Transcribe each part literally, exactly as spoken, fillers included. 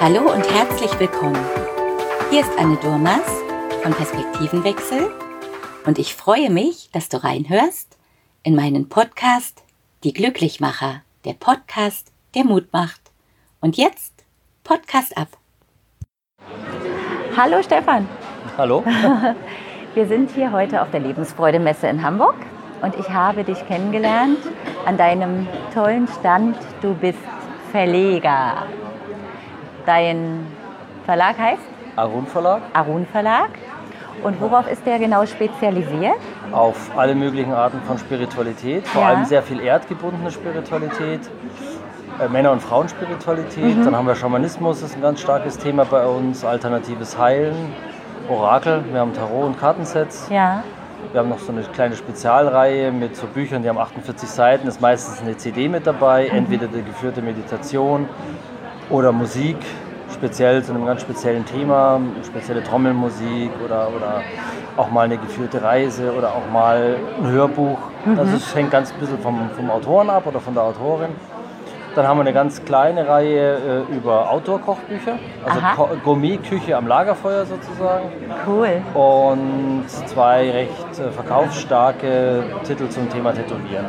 Hallo und herzlich willkommen. Hier ist Anne Durmas von Perspektivenwechsel und ich freue mich, dass du reinhörst in meinen Podcast Die Glücklichmacher, der Podcast, der Mut macht. Und jetzt Podcast ab. Hallo Stefan. Hallo. Wir sind hier heute auf der Lebensfreude-Messe in Hamburg und ich habe dich kennengelernt an deinem tollen Stand. Du bist Verleger. Dein Verlag heißt? Arun Verlag. Arun Verlag. Und worauf ist der genau spezialisiert? Auf alle möglichen Arten von Spiritualität, vor Ja. allem sehr viel erdgebundene Spiritualität, äh, Männer- und Frauenspiritualität. Mhm. Dann haben wir Schamanismus, das ist ein ganz starkes Thema bei uns, alternatives Heilen, Orakel, wir haben Tarot- und Kartensets. Ja. Wir haben noch so eine kleine Spezialreihe mit so Büchern, die haben achtundvierzig Seiten, ist meistens eine C D mit dabei, Mhm. entweder die geführte Meditation oder Musik, speziell zu einem ganz speziellen Thema, spezielle Trommelmusik oder, oder auch mal eine geführte Reise oder auch mal ein Hörbuch. Mhm. Also es hängt ganz ein bisschen vom, vom Autoren ab oder von der Autorin. Dann haben wir eine ganz kleine Reihe äh, über Outdoor-Kochbücher, also Aha. Ko- Gourmet-Küche am Lagerfeuer sozusagen. Cool. Und zwei recht äh, verkaufsstarke Titel zum Thema Tätowieren.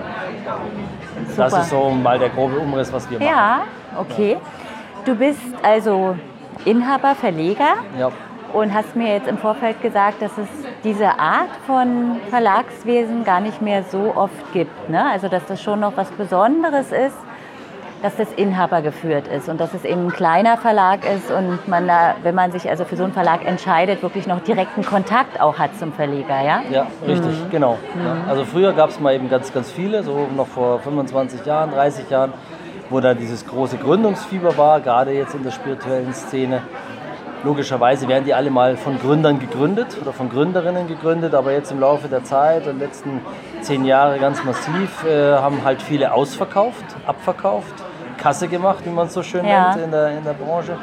Das Super. ist so mal der grobe Umriss, was wir machen. Ja, okay. Du bist also Inhaber, Verleger Ja. und hast mir jetzt im Vorfeld gesagt, dass es diese Art von Verlagswesen gar nicht mehr so oft gibt. Ne? Also dass das schon noch was Besonderes ist, dass das Inhaber geführt ist und dass es eben ein kleiner Verlag ist und man da, wenn man sich also für so einen Verlag entscheidet, wirklich noch direkten Kontakt auch hat zum Verleger, ja? Ja, richtig, genau. Ja. Also früher gab es mal eben ganz, ganz viele, so noch vor fünfundzwanzig Jahren, dreißig Jahren, wo da dieses große Gründungsfieber war, gerade jetzt in der spirituellen Szene. Logischerweise werden die alle mal von Gründern gegründet oder von Gründerinnen gegründet, aber jetzt im Laufe der Zeit, in den letzten zehn Jahren ganz massiv, äh, haben halt viele ausverkauft, abverkauft, Kasse gemacht, wie man es so schön Ja. nennt in der, in der Branche.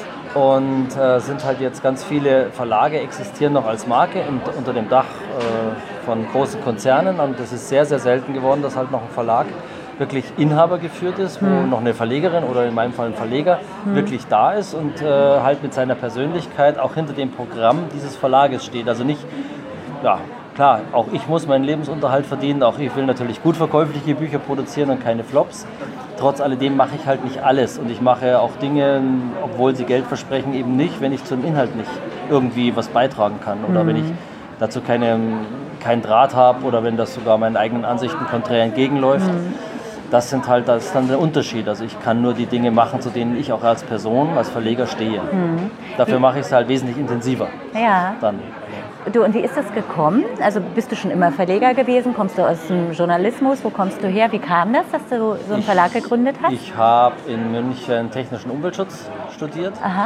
Und äh, sind halt jetzt ganz viele Verlage existieren noch als Marke im, unter dem Dach äh, von großen Konzernen. Und das ist sehr, sehr selten geworden, dass halt noch ein Verlag wirklich Inhaber geführt ist, wo Hm. noch eine Verlegerin oder in meinem Fall ein Verleger Hm. wirklich da ist und äh, halt mit seiner Persönlichkeit auch hinter dem Programm dieses Verlages steht. Also nicht, ja klar, auch ich muss meinen Lebensunterhalt verdienen, auch ich will natürlich gut verkäufliche Bücher produzieren und keine Flops. Trotz alledem mache ich halt nicht alles und ich mache auch Dinge, obwohl sie Geld versprechen, eben nicht, wenn ich zum Inhalt nicht irgendwie was beitragen kann oder Mhm. wenn ich dazu keine, keinen Draht habe oder wenn das sogar meinen eigenen Ansichten konträr entgegenläuft. Mhm. Das sind halt, das ist dann der Unterschied. Also ich kann nur die Dinge machen, zu denen ich auch als Person, als Verleger stehe. Mhm. Dafür mache ich es halt wesentlich intensiver. Ja. Dann. Du, und wie ist das gekommen? Also bist du schon immer Verleger gewesen? Kommst du aus dem Journalismus? Wo kommst du her? Wie kam das, dass du so einen Ich- Verlag gegründet hast? Ich habe in München technischen Umweltschutz studiert Aha.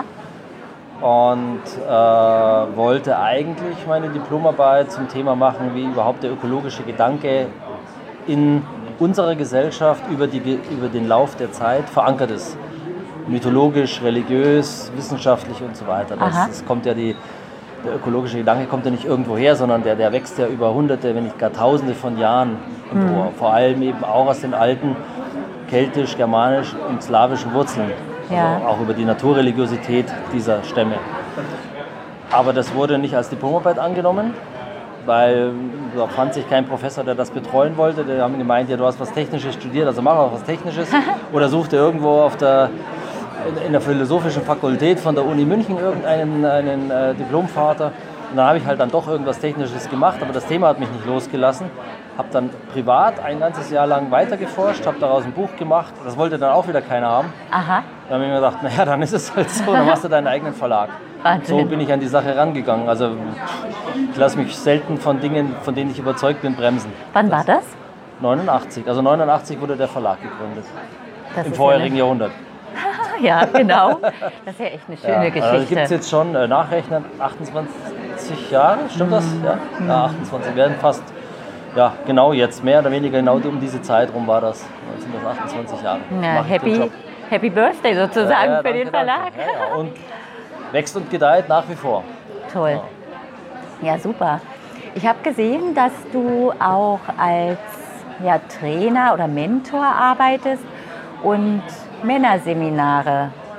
und äh, wollte eigentlich meine Diplomarbeit zum Thema machen, wie überhaupt der ökologische Gedanke in unserer Gesellschaft über, die, über den Lauf der Zeit verankert ist. Mythologisch, religiös, wissenschaftlich und so weiter. Das, Aha. das kommt ja die, der ökologische Gedanke kommt ja nicht irgendwo her, sondern der, der wächst ja über hunderte, wenn nicht gar tausende von Jahren empor. Mhm. Vor allem eben auch aus den alten keltisch, germanisch und slawischen Wurzeln. Ja. Also auch über die Naturreligiosität dieser Stämme. Aber das wurde nicht als Diplomarbeit angenommen, weil da fand sich kein Professor, der das betreuen wollte. Die haben gemeint, ja, du hast was Technisches studiert, also mach auch was Technisches. Oder such dir irgendwo auf der, in, in der philosophischen Fakultät von der Uni München irgendeinen einen, äh, Diplomvater. Und dann habe ich halt dann doch irgendwas Technisches gemacht, aber das Thema hat mich nicht losgelassen. Habe dann privat ein ganzes Jahr lang weitergeforscht, habe daraus ein Buch gemacht. Das wollte dann auch wieder keiner haben. Aha. Da habe ich mir gedacht, naja, dann ist es halt so, dann machst du deinen eigenen Verlag. Wahnsinn. So bin ich an die Sache rangegangen. Also ich lasse mich selten von Dingen, von denen ich überzeugt bin, bremsen. Wann war das? neunundachtzig. Also neunundachtzig wurde der Verlag gegründet. Das Im ist vorherigen ja, Jahrhundert. eine, ja, genau. Das ist ja echt eine schöne Ja, also Geschichte. gibt es jetzt schon, äh, nachrechnen, achtundzwanzig Jahre, stimmt das? Ja, ja achtundzwanzig werden fast, ja, genau jetzt, mehr oder weniger genau um diese Zeit rum war das. Jetzt sind das achtundzwanzig Jahre. Ja, Mach ich den happy, Job. happy Birthday sozusagen Ja, ja, für danke, den Verlag. danke. Ja, ja. Und wächst und gedeiht nach wie vor. Toll. Ja, super. Ich habe gesehen, dass du auch als ja, Trainer oder Mentor arbeitest und Männerseminare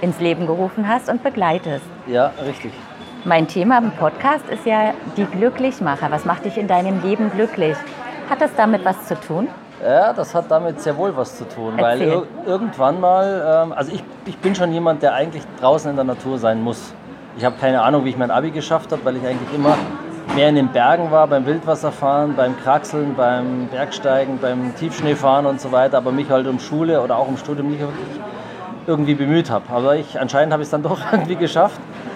ins Leben gerufen hast und begleitest. Ja, richtig. Mein Thema im Podcast ist ja die Glücklichmacher. Was macht dich in deinem Leben glücklich? Hat das damit was zu tun? Ja, das hat damit sehr wohl was zu tun, Erzähl. weil ir irgendwann mal, ähm, also ich, ich bin schon jemand, der eigentlich draußen in der Natur sein muss. Ich habe keine Ahnung, wie ich mein Abi geschafft habe, weil ich eigentlich immer mehr in den Bergen war, beim Wildwasserfahren, beim Kraxeln, beim Bergsteigen, beim Tiefschneefahren und so weiter, aber mich halt um Schule oder auch um Studium nicht wirklich irgendwie bemüht habe. Aber ich, anscheinend habe ich es dann doch irgendwie geschafft.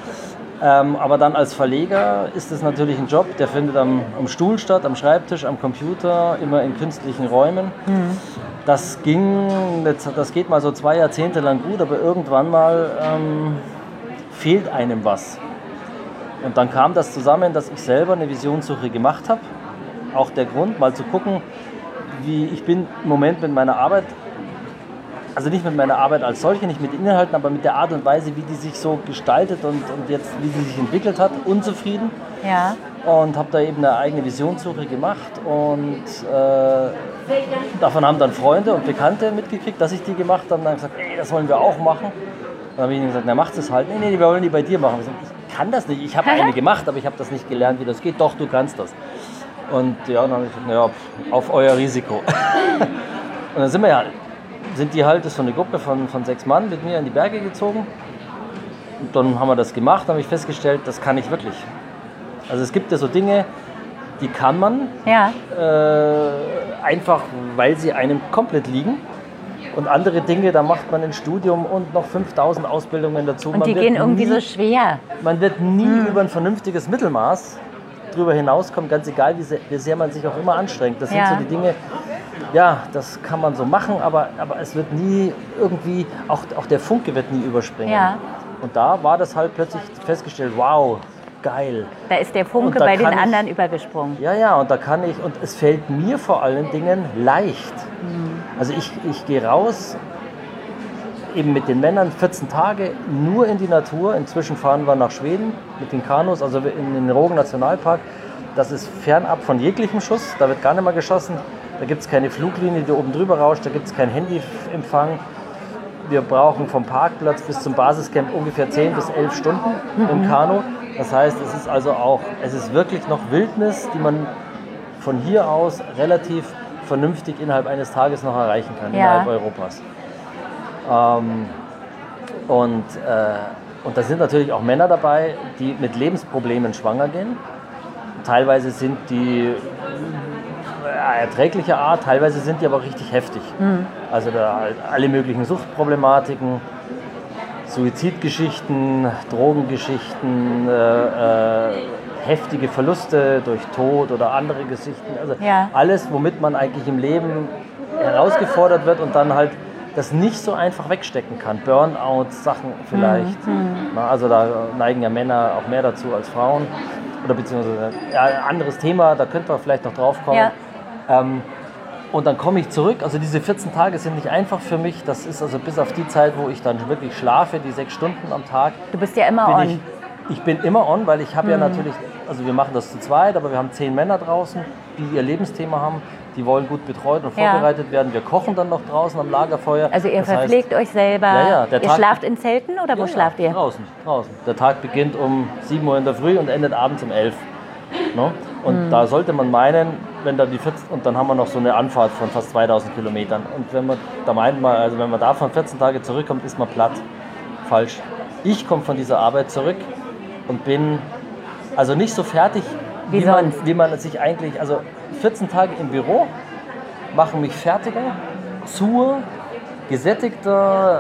Ähm, aber dann als Verleger ist es natürlich ein Job, der findet am, am Stuhl statt, am Schreibtisch, am Computer, immer in künstlichen Räumen. Mhm. Das ging, das geht mal so zwei Jahrzehnte lang gut, aber irgendwann mal ähm, fehlt einem was. Und dann kam das zusammen, dass ich selber eine Visionssuche gemacht habe. Auch der Grund, mal zu gucken, wie ich bin im Moment mit meiner Arbeit, also nicht mit meiner Arbeit als solche, nicht mit Inhalten, aber mit der Art und Weise, wie die sich so gestaltet und, und jetzt, wie sie sich entwickelt hat, unzufrieden. Ja. Und habe da eben eine eigene Visionssuche gemacht und äh, davon haben dann Freunde und Bekannte mitgekriegt, dass ich die gemacht habe und dann gesagt, ey, das wollen wir auch machen. Dann habe ich ihnen gesagt, na macht es halt. Nee, nee, wir wollen die bei dir machen. Ich, gesagt, ich kann das nicht, ich habe eine gemacht, aber ich habe das nicht gelernt, wie das geht. Doch, du kannst das. Und ja, dann habe ich gesagt, naja, auf euer Risiko. Und dann sind wir ja, sind die halt, das ist so eine Gruppe von, von sechs Mann mit mir in die Berge gezogen. Und dann haben wir das gemacht, dann habe ich festgestellt, das kann ich wirklich. Also es gibt ja so Dinge, die kann man ja. äh, einfach, weil sie einem komplett liegen. Und andere Dinge, da macht man ein Studium und noch fünftausend Ausbildungen dazu. Und man die gehen irgendwie nie, so schwer. Man wird nie hm. über ein vernünftiges Mittelmaß drüber hinauskommen, ganz egal, wie sehr, wie sehr man sich auch immer anstrengt. Das ja. sind so die Dinge, ja, das kann man so machen, aber, aber es wird nie irgendwie, auch, auch der Funke wird nie überspringen. Ja. Und da war das halt plötzlich festgestellt, wow, geil. Da ist der Funke bei den anderen ich, übergesprungen. Ja, ja, und da kann ich, und es fällt mir vor allen Dingen leicht. Mhm. Also ich, ich gehe raus, eben mit den Männern vierzehn Tage nur in die Natur. Inzwischen fahren wir nach Schweden mit den Kanus, also in den Rogen Nationalpark. Das ist fernab von jeglichem Schuss, da wird gar nicht mehr geschossen. Da gibt es keine Fluglinie, die oben drüber rauscht, da gibt es keinen Handyempfang. Wir brauchen vom Parkplatz bis zum Basiscamp ungefähr zehn bis elf Stunden mhm. im Kanu. Das heißt, es ist also auch, es ist wirklich noch Wildnis, die man von hier aus relativ vernünftig innerhalb eines Tages noch erreichen kann, ja. innerhalb Europas. Ähm, und, äh, und da sind natürlich auch Männer dabei, die mit Lebensproblemen schwanger gehen. Teilweise sind die ja, erträglicher Art, teilweise sind die aber richtig heftig. Mhm. Also da halt alle möglichen Suchtproblematiken, Suizidgeschichten, Drogengeschichten, äh, äh, heftige Verluste durch Tod oder andere Geschichten. Also ja. alles, womit man eigentlich im Leben herausgefordert wird und dann halt das nicht so einfach wegstecken kann. Burnout-Sachen vielleicht. Mhm. Na, also da neigen ja Männer auch mehr dazu als Frauen. Oder beziehungsweise ja, ein anderes Thema, da könnte man vielleicht noch drauf kommen. Ja. Ähm, und dann komme ich zurück. Also diese vierzehn Tage sind nicht einfach für mich. Das ist also bis auf die Zeit, wo ich dann wirklich schlafe, die sechs Stunden am Tag. Du bist ja immer on. Ich, ich bin immer on, weil ich habe mhm. ja natürlich, also wir machen das zu zweit, aber wir haben zehn Männer draußen, die ihr Lebensthema haben. Die wollen gut betreut und vorbereitet ja. werden. Wir kochen dann noch draußen am Lagerfeuer. Also ihr das verpflegt heißt, euch selber. Ja, ja, der ihr Tag, schlaft in Zelten oder wo ja, schlaft ihr? Draußen, draußen. Der Tag beginnt um sieben Uhr in der Früh und endet abends um elf. No? Und mhm. da sollte man meinen, wenn da die vierzehn, und dann haben wir noch so eine Anfahrt von fast zweitausend Kilometern. Und wenn man, da meint man, also wenn man davon vierzehn Tage zurückkommt, ist man platt. Falsch. Ich komme von dieser Arbeit zurück und bin also nicht so fertig, wie, wie, man, wie man sich eigentlich, also vierzehn Tage im Büro machen mich fertiger, zur, gesättigter,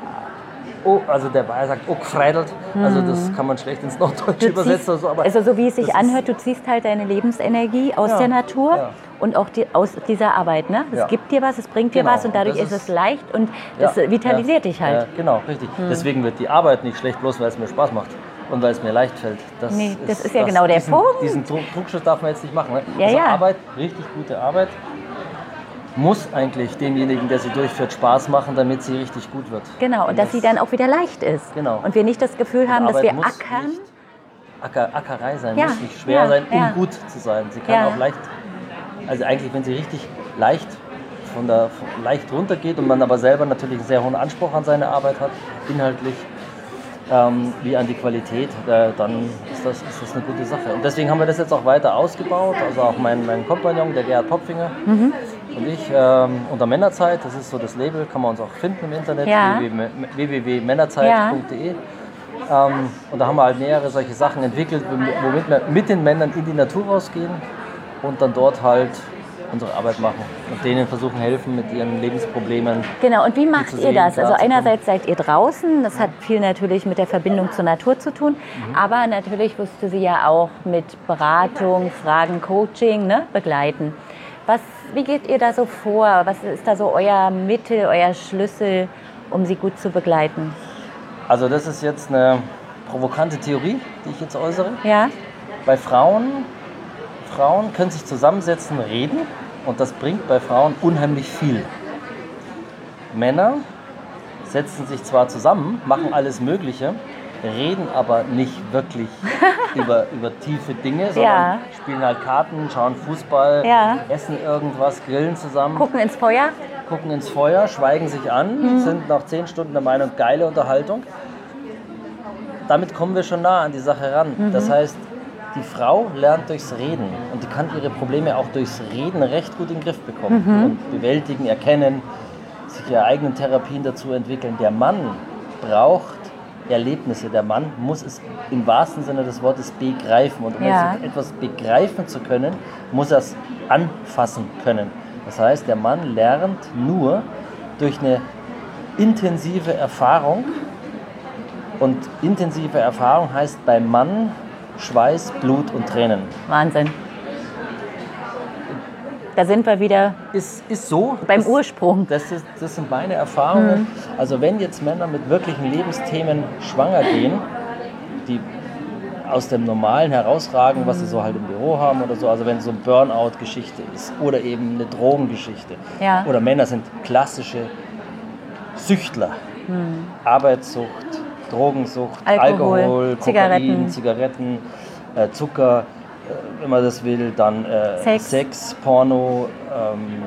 oh, also der Bayer sagt, aufgefreitelt, mhm. also das kann man schlecht ins Norddeutsche übersetzen. Oder so, aber also so wie es sich anhört, du ziehst halt deine Lebensenergie aus ja, der Natur ja. und auch die, aus dieser Arbeit. Ne? Es ja. gibt dir was, es bringt dir genau. was und dadurch und ist es leicht und das ja, vitalisiert ja, dich halt. Ja, genau, richtig. Mhm. Deswegen wird die Arbeit nicht schlecht, bloß weil es mir Spaß macht. Und weil es mir leicht fällt. Das nee, das ist, ist ja das, genau der diesen, Punkt. Diesen Druckschuss darf man jetzt nicht machen. Ne? Ja, also ja. Arbeit, richtig gute Arbeit, muss eigentlich demjenigen, der sie durchführt, Spaß machen, damit sie richtig gut wird. Genau, und, und dass das, sie dann auch wieder leicht ist. Genau. Und wir nicht das Gefühl haben, dass wir ackern. Acker, Ackerei sein, ja. muss nicht schwer ja. sein, um ja. gut zu sein. Sie kann ja. auch leicht, also eigentlich, wenn sie richtig leicht von der von leicht runtergeht und man aber selber natürlich einen sehr hohen Anspruch an seine Arbeit hat, inhaltlich, ähm, wie an die Qualität, äh, dann ist das, ist das eine gute Sache. Und deswegen haben wir das jetzt auch weiter ausgebaut. Also auch mein, mein Kompagnon, der Gerhard Popfinger, mhm. und ich ähm, unter Männerzeit, das ist so das Label, kann man uns auch finden im Internet, ja. w w w punkt männerzeit punkt de. Ja. Ähm, und da haben wir halt mehrere solche Sachen entwickelt, womit wir mit den Männern in die Natur rausgehen und dann dort halt unsere Arbeit machen und denen versuchen helfen mit ihren Lebensproblemen. Genau, und wie macht ihr das? Also einerseits seid ihr draußen, das hat viel natürlich mit der Verbindung zur Natur zu tun, mhm. aber natürlich wirst du sie ja auch mit Beratung, Fragen, Coaching, ne, begleiten. Was, wie geht ihr da so vor? Was ist da so euer Mittel, euer Schlüssel, um sie gut zu begleiten? Also das ist jetzt eine provokante Theorie, die ich jetzt äußere. Ja. Bei Frauen Frauen können sich zusammensetzen, reden und das bringt bei Frauen unheimlich viel. Männer setzen sich zwar zusammen, machen alles Mögliche, reden aber nicht wirklich über, über tiefe Dinge, sondern ja. spielen halt Karten, schauen Fußball, ja. essen irgendwas, grillen zusammen. Gucken ins Feuer. Gucken ins Feuer, schweigen sich an, mhm. sind nach zehn Stunden der Meinung, geile Unterhaltung. Damit kommen wir schon nah an die Sache ran. Mhm. Das heißt, die Frau lernt durchs Reden und die kann ihre Probleme auch durchs Reden recht gut in den Griff bekommen mhm. und bewältigen, erkennen, sich ihre eigenen Therapien dazu entwickeln. Der Mann braucht Erlebnisse. Der Mann muss es im wahrsten Sinne des Wortes begreifen. Und um ja. etwas begreifen zu können, muss er es anfassen können. Das heißt, der Mann lernt nur durch eine intensive Erfahrung. Und intensive Erfahrung heißt beim Mann Schweiß, Blut und Tränen. Wahnsinn. Da sind wir wieder ist, ist so, beim das, Ursprung. Das, ist, das sind meine Erfahrungen. Mhm. Also wenn jetzt Männer mit wirklichen Lebensthemen schwanger gehen, die aus dem Normalen herausragen, was sie so halt im Büro haben oder so, also wenn so eine Burnout-Geschichte ist oder eben eine Drogengeschichte. Ja. Oder Männer sind klassische Süchtler, mhm. Arbeitssucht, Drogensucht, Alkohol, Alkohol Zigaretten, Kokain, Zigaretten äh, Zucker, äh, wenn man das will, dann äh, Sex. Sex, Porno. Ähm,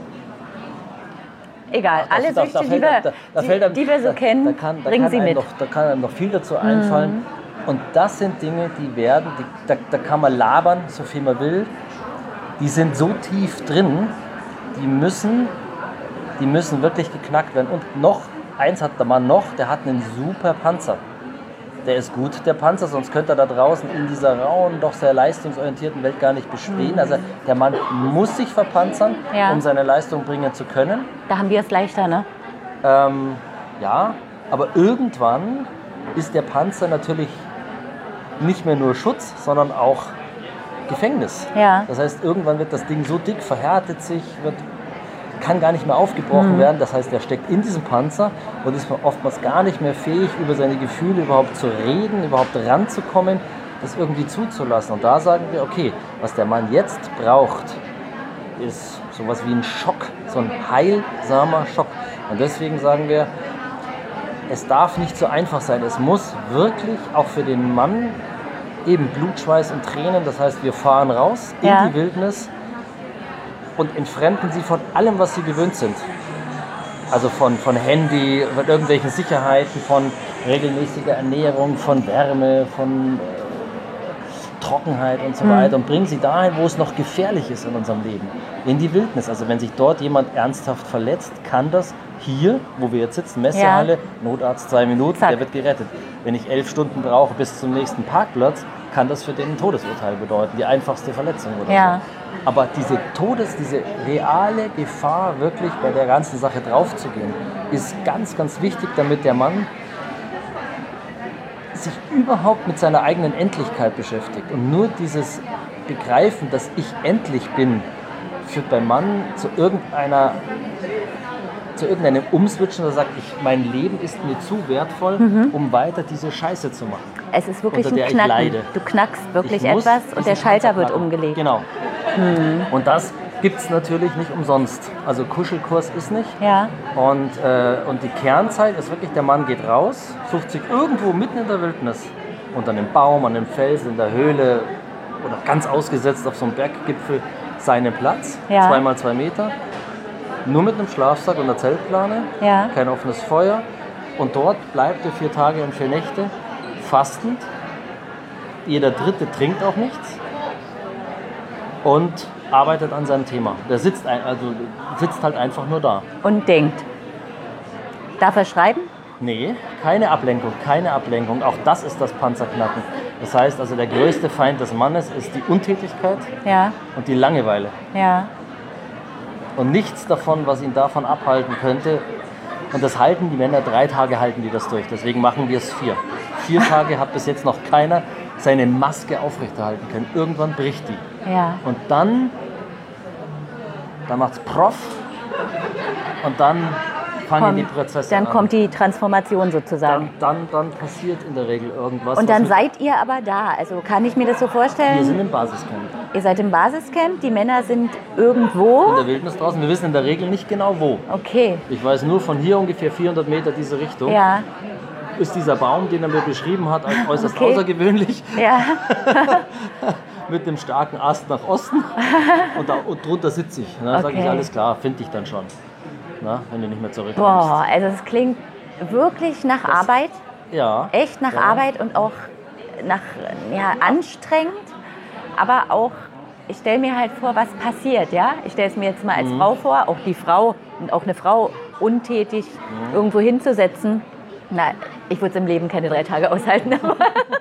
Egal, ach, alle da, Süchte, da, da die, wir, da, da die, einem, die wir so da, kennen, da kann, da bringen kann sie mit. Noch, da kann einem noch viel dazu einfallen. Mhm. Und das sind Dinge, die werden, die, da, da kann man labern, so viel man will. Die sind so tief drin, die müssen, die müssen wirklich geknackt werden. Und noch eins hat der Mann noch, der hat einen super Panzer. Der ist gut, der Panzer, sonst könnte er da draußen in dieser rauen, doch sehr leistungsorientierten Welt gar nicht bestehen. Mhm. Also der Mann muss sich verpanzern, ja. um seine Leistung bringen zu können. Da haben wir es leichter, ne? Ähm, ja, aber irgendwann ist der Panzer natürlich nicht mehr nur Schutz, sondern auch Gefängnis. Ja. Das heißt, irgendwann wird das Ding so dick, verhärtet sich, wird kann gar nicht mehr aufgebrochen mhm. werden. Das heißt, er steckt in diesem Panzer und ist oftmals gar nicht mehr fähig, über seine Gefühle überhaupt zu reden, überhaupt ranzukommen, das irgendwie zuzulassen. Und da sagen wir, okay, was der Mann jetzt braucht, ist sowas wie ein Schock, so ein heilsamer Schock. Und deswegen sagen wir, es darf nicht so einfach sein. Es muss wirklich auch für den Mann eben Blut, Schweiß und Tränen. Das heißt, wir fahren raus in ja. die Wildnis und entfremden sie von allem, was sie gewöhnt sind. Also von, von Handy, von irgendwelchen Sicherheiten, von regelmäßiger Ernährung, von Wärme, von äh, Trockenheit und so mhm. weiter und bringen sie dahin, wo es noch gefährlich ist in unserem Leben, in die Wildnis. Also wenn sich dort jemand ernsthaft verletzt, kann das hier, wo wir jetzt sitzen, Messehalle, ja. Notarzt zwei Minuten, Zack. Der wird gerettet. Wenn ich elf Stunden brauche bis zum nächsten Parkplatz, kann das für den ein Todesurteil bedeuten, die einfachste Verletzung oder ja. so. Aber diese Todes-, diese reale Gefahr, wirklich bei der ganzen Sache draufzugehen, ist ganz, ganz wichtig, damit der Mann sich überhaupt mit seiner eigenen Endlichkeit beschäftigt. Und nur dieses Begreifen, dass ich endlich bin, führt beim Mann zu irgendeiner zu irgendeinem Umswitchen, der sagt, ich, mein Leben ist mir zu wertvoll, mhm. um weiter diese Scheiße zu machen. Es ist wirklich ein Knacken. Du knackst wirklich etwas und der Schalter wird umgelegt. Genau. Mhm. Und das gibt es natürlich nicht umsonst. Also Kuschelkurs ist nicht. Ja. Und, äh, und die Kernzeit ist wirklich, der Mann geht raus, sucht sich irgendwo mitten in der Wildnis, unter einem Baum, an einem Felsen, in der Höhle oder ganz ausgesetzt auf so einem Berggipfel, seinen Platz, ja. zwei mal zwei Meter. Nur mit einem Schlafsack und einer Zeltplane, ja. kein offenes Feuer, Und dort bleibt er vier Tage und vier Nächte fastend. Jeder Dritte trinkt auch nichts und arbeitet an seinem Thema. Der sitzt, ein, also sitzt halt einfach nur da. Und denkt. Darf er schreiben? Nee, keine Ablenkung, keine Ablenkung. Auch das ist das Panzerknacken. Das heißt also, der größte Feind des Mannes ist die Untätigkeit Ja. und die Langeweile. Ja. Und nichts davon, was ihn davon abhalten könnte. Und das halten die Männer, drei Tage halten die das durch. Deswegen machen wir es vier. Vier Tage hat bis jetzt noch keiner seine Maske aufrechterhalten können. Irgendwann bricht die. Ja. Und dann, dann macht es Prof. Und dann fangen die Prozesse dann an. kommt die Transformation sozusagen. Dann, dann, dann passiert in der Regel irgendwas. Und dann was seid ihr aber da. Also kann ich mir das so mit, wir vorstellen? sind im Basiscamp. Ihr seid im Basiscamp, die Männer sind irgendwo. In der Wildnis draußen. Wir wissen in der Regel nicht genau wo. Okay. Ich weiß nur von hier ungefähr vierhundert Meter diese Richtung. Ja. Ist dieser Baum, den er mir beschrieben hat, als äußerst Okay. außergewöhnlich. Ja. Mit dem starken Ast nach Osten. Und, da, und drunter sitze ich. Da sage ich, Okay. alles klar, finde ich dann schon. Na, wenn du nicht mehr zurückkommst. Boah, also es klingt wirklich nach Arbeit. Ja. Echt nach ja. Arbeit und auch nach, ja, anstrengend. Aber auch, ich stelle mir halt vor, was passiert, ja? Ich stelle es mir jetzt mal als Mhm. Frau vor, auch die Frau, und auch eine Frau untätig Mhm. irgendwo hinzusetzen. Na, ich würde es im Leben keine drei Tage aushalten. Aber,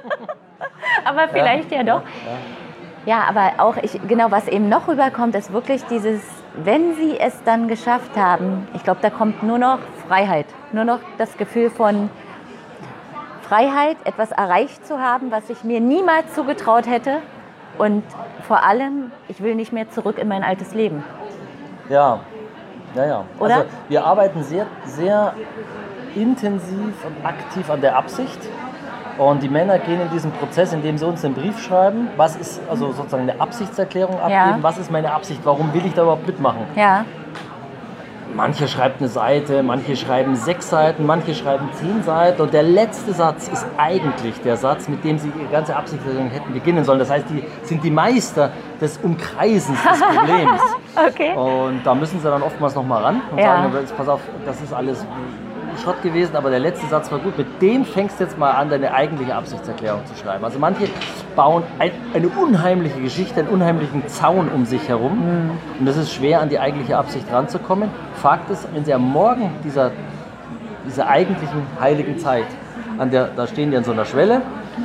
aber vielleicht ja, ja doch. Ja. Ja, aber auch, ich, genau, was eben noch rüberkommt, ist wirklich dieses, wenn sie es dann geschafft haben, ich glaube, da kommt nur noch Freiheit, nur noch das Gefühl von Freiheit, etwas erreicht zu haben, was ich mir niemals zugetraut hätte. Und vor allem, ich will nicht mehr zurück in mein altes Leben. Ja, ja, ja. Oder? Also wir arbeiten sehr, sehr intensiv und aktiv an der Absicht. Und die Männer gehen in diesen Prozess, indem sie uns einen Brief schreiben. Was ist, also sozusagen eine Absichtserklärung abgeben? Ja. Was ist meine Absicht? Warum will ich da überhaupt mitmachen? Ja, Manche schreiben eine Seite, manche schreiben sechs Seiten, manche schreiben zehn Seiten. Und der letzte Satz ist eigentlich der Satz, mit dem sie ihre ganze Absichtserklärung hätten beginnen sollen. Das heißt, die sind die Meister des Umkreisens des Problems. okay. Und da müssen sie dann oftmals noch mal ran und Ja. sagen, jetzt pass auf, das ist alles Schrott gewesen, aber der letzte Satz war gut. Mit dem fängst du jetzt mal an, deine eigentliche Absichtserklärung zu schreiben. Also manche bauen ein, eine unheimliche Geschichte, einen unheimlichen Zaun um sich herum. Mhm. Und es ist schwer, an die eigentliche Absicht ranzukommen. Fakt ist, wenn sie am Morgen dieser, dieser eigentlichen heiligen Zeit, an der, da stehen die an so einer Schwelle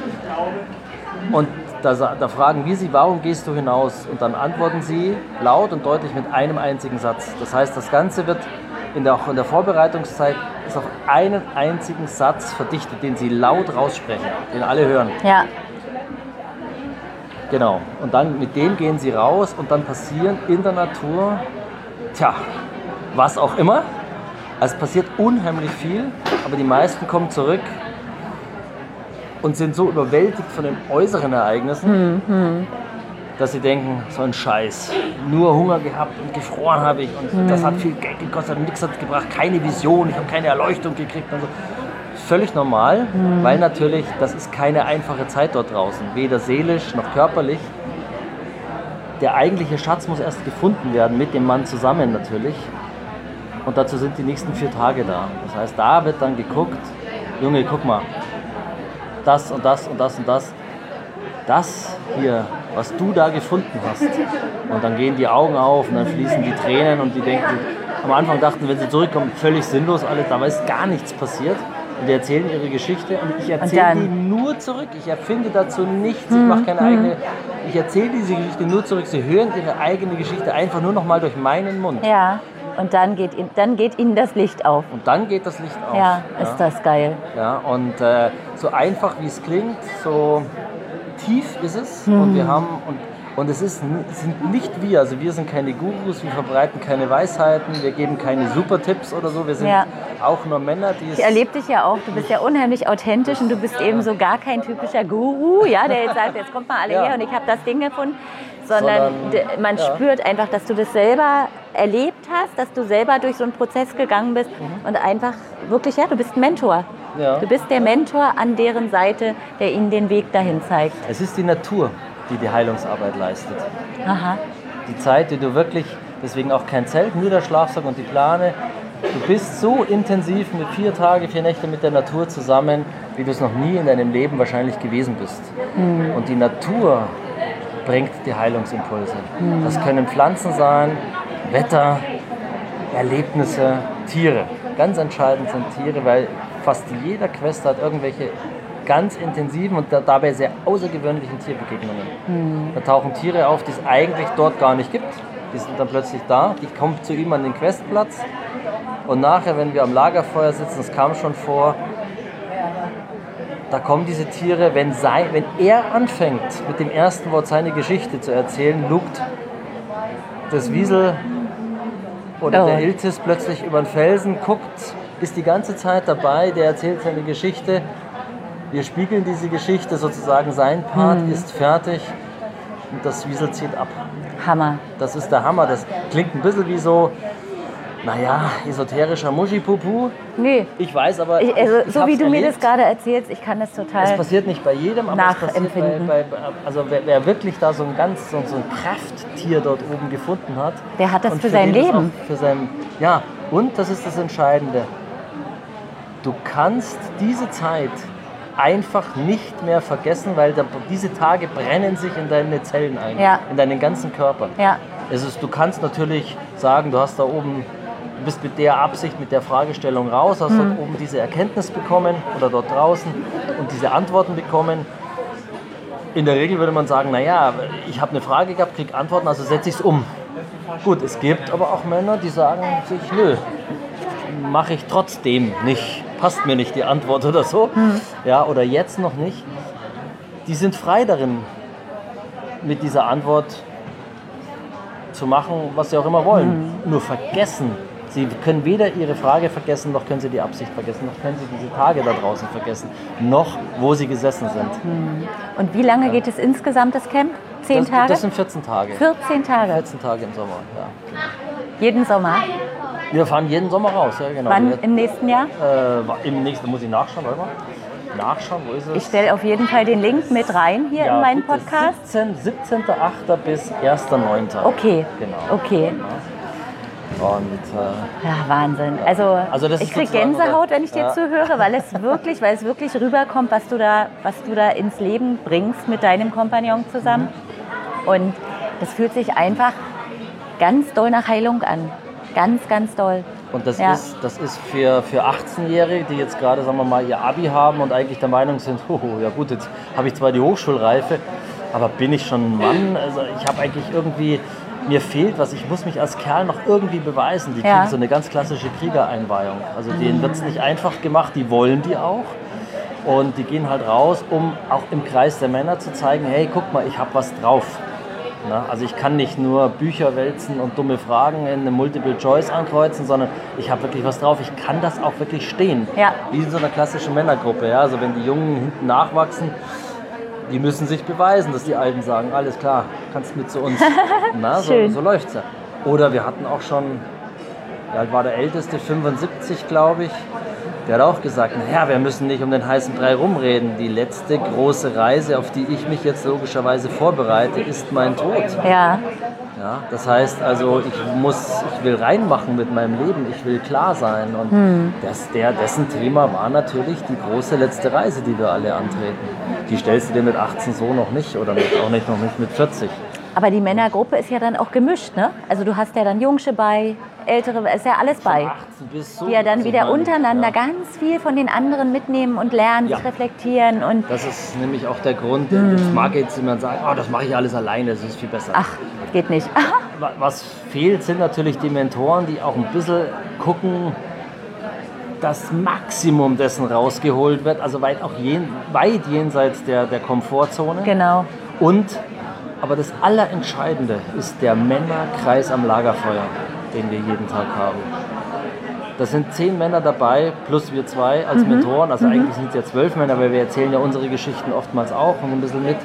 und da, da fragen wir sie, warum gehst du hinaus? Und dann antworten sie laut und deutlich mit einem einzigen Satz. Das heißt, das Ganze wird in der, auch in der Vorbereitungszeit ist auf einen einzigen Satz verdichtet, den sie laut raussprechen, den alle hören. Ja, Genau. Und dann mit dem gehen sie raus und dann passieren in der Natur, tja, was auch immer. Also es passiert unheimlich viel, aber die meisten kommen zurück und sind so überwältigt von den äußeren Ereignissen, mhm. dass sie denken, so ein Scheiß, nur Hunger gehabt und gefroren habe ich und Mhm. das hat viel Geld gekostet, nichts hat gebracht, keine Vision, ich habe keine Erleuchtung gekriegt und so. Völlig normal, Mhm. weil natürlich, das ist keine einfache Zeit dort draußen, weder seelisch noch körperlich. Der eigentliche Schatz muss erst gefunden werden, mit dem Mann zusammen natürlich. Und dazu sind die nächsten vier Tage da. Das heißt, da wird dann geguckt, Junge, guck mal, das und das und das und das. Das hier, was du da gefunden hast. Und dann gehen die Augen auf und dann fließen die Tränen und die denken, am Anfang dachten, wenn sie zurückkommen, völlig sinnlos alles, dabei ist gar nichts passiert. Und die erzählen ihre Geschichte und ich erzähle dann- die nur zurück. Ich erfinde dazu nichts, ich mache keine eigene, ich erzähle diese Geschichte nur zurück. Sie hören ihre eigene Geschichte einfach nur noch mal durch meinen Mund. ja. Und dann geht, ihn- dann geht ihnen das Licht auf. Und dann geht das Licht auf. Ja, ist das geil. Ja, und äh, so einfach wie es klingt, so tief ist es. Hm. Und wir haben und, und es ist n- es sind nicht wir, also wir sind keine Gurus, wir verbreiten keine Weisheiten, wir geben keine Supertipps oder so. Wir sind Ja. auch nur Männer, die es Ich erlebe dich ja auch, du bist ja unheimlich authentisch und du bist eben so gar kein typischer Guru, ja, der jetzt sagt, jetzt kommt mal alle Ja. her und ich habe das Ding gefunden, sondern Sondern, d- man ja. spürt einfach, dass du das selber erlebt hast, dass du selber durch so einen Prozess gegangen bist und einfach wirklich, ja, du bist ein Mentor. Ja. Du bist der Mentor an deren Seite, der ihnen den Weg dahin zeigt. Es ist die Natur, die die Heilungsarbeit leistet. Aha. Die Zeit, die du wirklich, deswegen auch kein Zelt, nur der Schlafsack und die Plane, Du bist so intensiv mit vier Tage, vier Nächte mit der Natur zusammen, wie du es noch nie in deinem Leben wahrscheinlich gewesen bist. Mhm. Und die Natur bringt die Heilungsimpulse. Mhm. Das können Pflanzen sein, Wetter, Erlebnisse, Tiere. Ganz entscheidend sind Tiere, weil fast jeder Quest hat irgendwelche ganz intensiven und dabei sehr außergewöhnlichen Tierbegegnungen. Mhm. Da tauchen Tiere auf, die es eigentlich dort gar nicht gibt. Die sind dann plötzlich da, die kommen zu ihm an den Questplatz und nachher, wenn wir am Lagerfeuer sitzen, das kam schon vor, da kommen diese Tiere, wenn, sei, wenn er anfängt, mit dem ersten Wort seine Geschichte zu erzählen, lugt das Wiesel oder oh. der Iltis plötzlich über den Felsen, guckt, ist die ganze Zeit dabei, der erzählt seine Geschichte. Wir spiegeln diese Geschichte sozusagen, sein Part hm. ist fertig und das Wiesel zieht ab. Hammer. Das ist der Hammer. Das klingt ein bisschen wie so, naja, esoterischer Muschipupu. Nee. Ich weiß aber, ich, also, ich, ich so wie du erlebt. mir das gerade erzählst, ich kann das total Es passiert nicht bei jedem, aber es passiert nachempfinden. bei, bei, also wer, wer wirklich da so ein ganz so, so ein Krafttier dort oben gefunden hat. Der hat das und für, für sein Leben. Für sein, ja, und das ist das Entscheidende. Du kannst diese Zeit einfach nicht mehr vergessen, weil da, diese Tage brennen sich in deine Zellen ein, ja. in deinen ganzen Körper. Ja. Es ist, du kannst natürlich sagen, du hast da oben, du bist mit der Absicht, mit der Fragestellung raus, hast mhm. dort oben diese Erkenntnis bekommen oder dort draußen und diese Antworten bekommen. In der Regel würde man sagen, naja, ich habe eine Frage gehabt, krieg Antworten, also setze ich es um. Gut, es gibt aber auch Männer, die sagen sich, nö, mache ich trotzdem nicht. Passt mir nicht die Antwort oder so. Mhm. Ja, oder jetzt noch nicht. Die sind frei darin, mit dieser Antwort zu machen, was sie auch immer wollen. Mhm. Nur vergessen. Sie können weder ihre Frage vergessen, noch können sie die Absicht vergessen, noch können sie diese Tage da draußen vergessen, noch wo sie gesessen sind. Mhm. Und wie lange ja. geht es insgesamt, das Camp? Zehn das, Tage? Das sind vierzehn Tage. vierzehn Tage? vierzehn Tage im Sommer, ja. Jeden Sommer? Wir fahren jeden Sommer raus, ja genau. Wann im nächsten Jahr? Äh, Im nächsten, muss ich nachschauen, warte mal. Nachschauen, wo ist es? Ich stelle auf jeden Fall den Link mit rein hier ja, in meinen Podcast. siebzehnter achter bis erster neunter Okay, genau. okay. Und, äh, ja, Wahnsinn. Also, also das ich kriege Gänsehaut, wenn ich dir ja. zuhöre, weil es wirklich, weil es wirklich rüberkommt, was du da, was du da ins Leben bringst mit deinem Kompagnon zusammen. Mhm. Und das fühlt sich einfach ganz doll nach Heilung an. Ganz, ganz doll. Und das ja. ist, das ist für, für achtzehnjährige, die jetzt gerade, sagen wir mal, ihr Abi haben und eigentlich der Meinung sind, oh, ja gut, jetzt habe ich zwar die Hochschulreife, aber bin ich schon ein Mann? Also ich habe eigentlich irgendwie, mir fehlt was, ich muss mich als Kerl noch irgendwie beweisen. Die ja. kriegen so eine ganz klassische Kriegereinweihung. Also denen wird es nicht einfach gemacht, die wollen die auch. Und die gehen halt raus, um auch im Kreis der Männer zu zeigen, hey, guck mal, ich habe was drauf. Na, also ich kann nicht nur Bücher wälzen und dumme Fragen in eine Multiple-Choice ankreuzen, sondern ich habe wirklich was drauf. Ich kann das auch wirklich stehen. Ja. Wie in so einer klassischen Männergruppe. Ja? Also wenn die Jungen hinten nachwachsen, die müssen sich beweisen, dass die Alten sagen, alles klar, kannst mit zu uns. Na, so, so läuft's ja. Oder wir hatten auch schon, wie alt war der Älteste, fünfundsiebzig glaube ich, der hat auch gesagt, naja, wir müssen nicht um den heißen Brei rumreden. Die letzte große Reise, auf die ich mich jetzt logischerweise vorbereite, ist mein Tod. Ja. Ja, das heißt also, ich muss, ich will reinmachen mit meinem Leben, ich will klar sein. Und hm. das, der, dessen Thema war natürlich die große letzte Reise, die wir alle antreten. Die stellst du dir mit achtzehn so noch nicht oder mit, auch nicht noch nicht mit vierzig. Aber die Männergruppe ist ja dann auch gemischt, ne? Also du hast ja dann Jungsche bei, Ältere, ist ja alles bei. Bis so die ja dann wieder untereinander ja. ganz viel von den anderen mitnehmen und lernen, ja. sich reflektieren. Und das ist nämlich auch der Grund, hm. das mag jetzt jemand sagen, oh, das mache ich alles alleine, das ist viel besser. Ach, geht nicht. Was fehlt, sind natürlich die Mentoren, die auch ein bisschen gucken, das Maximum dessen rausgeholt wird, also weit, auch jen, weit jenseits der, der Komfortzone. Genau. Und, aber das Allerentscheidende ist der Männerkreis am Lagerfeuer, den wir jeden Tag haben. Da sind zehn Männer dabei, plus wir zwei als mhm. Mentoren, also mhm. eigentlich sind es ja zwölf Männer, weil wir erzählen ja unsere Geschichten oftmals auch und ein bisschen mit.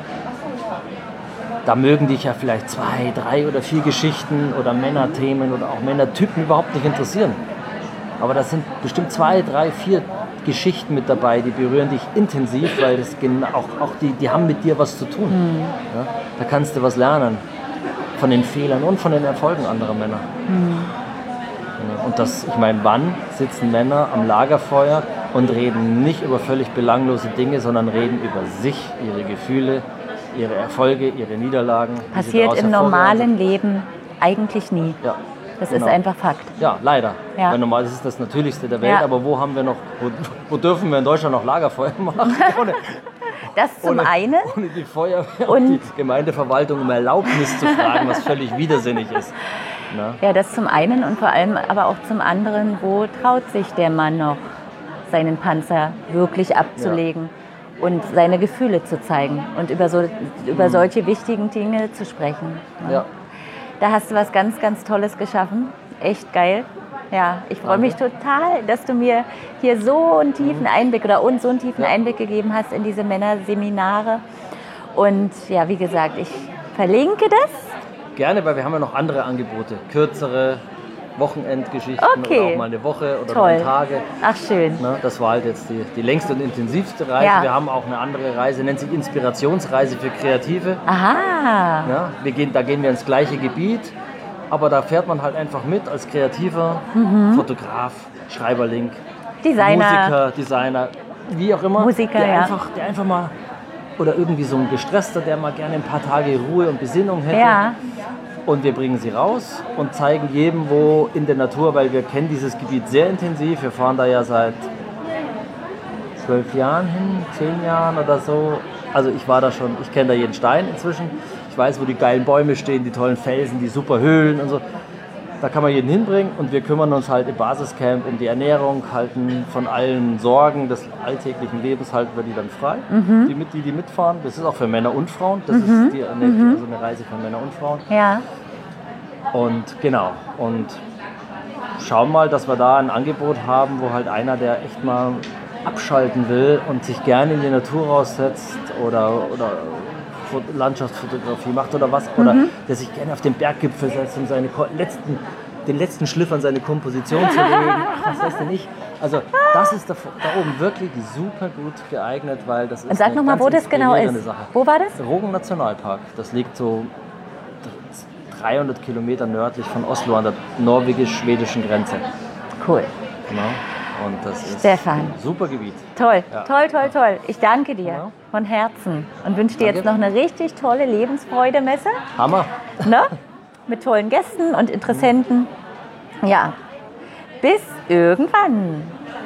Da mögen dich ja vielleicht zwei, drei oder vier Geschichten oder Männerthemen oder auch Männertypen überhaupt nicht interessieren. Aber da sind bestimmt zwei, drei, vier Geschichten mit dabei, die berühren dich intensiv, weil das auch, auch die, die haben mit dir was zu tun. Mhm. Ja, da kannst du was lernen von den Fehlern und von den Erfolgen anderer Männer. Mhm. Ja, Und das, ich meine, wann sitzen Männer am Lagerfeuer und reden nicht über völlig belanglose Dinge, sondern reden über sich, ihre Gefühle, ihre Erfolge, ihre Niederlagen. Passiert im normalen Leben eigentlich nie. Ja, das genau. ist einfach Fakt. Ja, leider. Ja. Weil normal ist es das Natürlichste der Welt, Ja. aber wo haben wir noch, wo, wo dürfen wir in Deutschland noch Lagerfeuer machen? Ohne, Das zum ohne, einen. ohne die Feuerwehr Und- und die Gemeindeverwaltung um Erlaubnis zu fragen, was völlig widersinnig ist. Na? Ja, das zum einen und vor allem aber auch zum anderen, wo traut sich der Mann noch, seinen Panzer wirklich abzulegen und seine Gefühle zu zeigen und über, so, über solche wichtigen Dinge zu sprechen. Ne? Ja. Da hast du was ganz, ganz Tolles geschaffen. Echt geil. Ja, ich freue Danke. mich total, dass du mir hier so einen tiefen Einblick oder uns so einen tiefen Ja. Einblick gegeben hast in diese Männerseminare. Und ja, wie gesagt, ich verlinke das. Gerne, weil wir haben ja noch andere Angebote. Kürzere Wochenendgeschichten Okay. oder auch mal eine Woche oder Toll. neun Tage. Ach, schön. Ne, das war halt jetzt die, die längste und intensivste Reise. Ja. Wir haben auch eine andere Reise, nennt sich Inspirationsreise für Kreative. Aha. Ja, wir gehen, da gehen wir ins gleiche Gebiet, aber da fährt man halt einfach mit als Kreativer, Fotograf, Schreiberling, Designer. Musiker, Designer, wie auch immer. Musiker, der, ja. einfach, der einfach mal, oder irgendwie so ein Gestresster, der mal gerne ein paar Tage Ruhe und Besinnung hätte. Ja. Und wir bringen sie raus und zeigen jedem, wo in der Natur, weil wir kennen dieses Gebiet sehr intensiv. Wir fahren da ja seit zwölf Jahren hin, zehn Jahren oder so. Also ich war da schon, ich kenne da jeden Stein inzwischen. Ich weiß, wo die geilen Bäume stehen, die tollen Felsen, die super Höhlen und so. Da kann man jeden hinbringen und wir kümmern uns halt im Basiscamp um die Ernährung, halten von allen Sorgen des alltäglichen Lebens, halten wir die dann frei, die, mit, die, die mitfahren. Das ist auch für Männer und Frauen, das ist die, eine, also eine Reise für Männer und Frauen. Ja. Und genau, und schauen mal, dass wir da ein Angebot haben, wo halt einer, der echt mal abschalten will und sich gerne in die Natur raussetzt oder, oder Landschaftsfotografie macht oder was, oder der sich gerne auf den Berggipfel setzt, um seine Ko- letzten, den letzten Schliff an seine Komposition zu legen. Ach, was heißt denn nicht? Also das ist da, da oben wirklich super gut geeignet, weil das ist Und sag eine nochmal, ganz wo das genau inspirierende ist. Sache. Wo war das? Rogen Nationalpark. Das liegt so dreihundert Kilometer nördlich von Oslo an der norwegisch-schwedischen Grenze. Cool. Genau. Und das ist Stefan. ein super Gebiet. Toll, Ja. toll, toll, toll. Ich danke dir Ja. von Herzen und wünsche dir Danke. jetzt noch eine richtig tolle Lebensfreude-Messe, Hammer. ne? Mit tollen Gästen und Interessenten. Ja, bis irgendwann.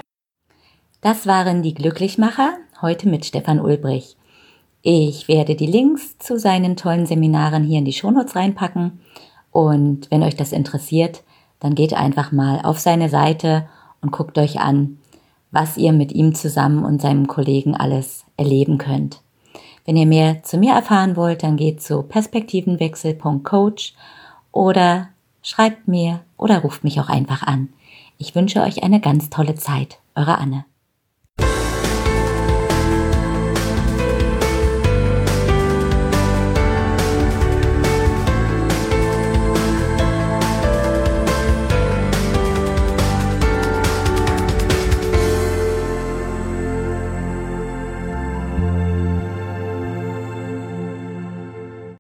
Das waren die Glücklichmacher, heute mit Stefan Ulbrich. Ich werde die Links zu seinen tollen Seminaren hier in die Shownotes reinpacken. Und wenn euch das interessiert, dann geht einfach mal auf seine Seite und guckt euch an, was ihr mit ihm zusammen und seinem Kollegen alles erleben könnt. Wenn ihr mehr zu mir erfahren wollt, dann geht zu perspektivenwechsel punkt coach oder schreibt mir oder ruft mich auch einfach an. Ich wünsche euch eine ganz tolle Zeit. Eure Anne.